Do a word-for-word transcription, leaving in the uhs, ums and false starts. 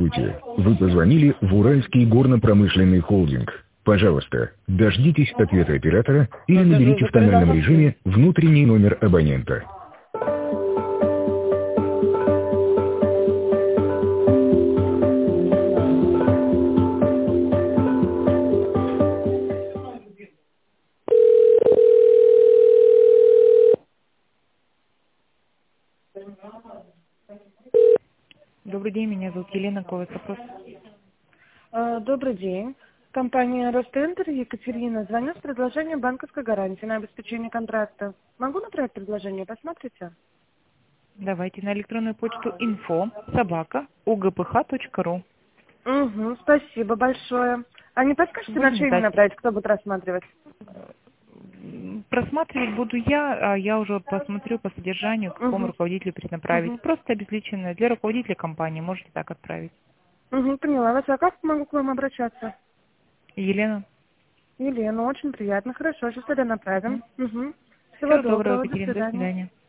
Здравствуйте. Вы позвонили в Уральский горно-промышленный холдинг. Пожалуйста, дождитесь ответа оператора или наберите в тональном режиме внутренний номер абонента. Добрый день, меня зовут Елена, какой у вас вопрос? А, Добрый день. Компания Ростентер, Екатерина. Звоню с предложением банковской гарантии на обеспечение контракта. Могу направить предложение? Посмотрите. Давайте на электронную почту info собака угпх точка ру. Угу, спасибо большое. А не подскажете, на Будем что именно ждать. направить, кто будет рассматривать? Просматривать буду я, а я уже посмотрю по содержанию, к какому Угу. руководителю перенаправить. Угу. Просто обезличенное для руководителя компании, можете так отправить. Угу, поняла вас. А как могу к вам обращаться? Елена. Елена, очень приятно. Хорошо, сейчас тогда направим. Угу. Всего Всего доброго, доброго. До Екатерина, до свидания. свидания.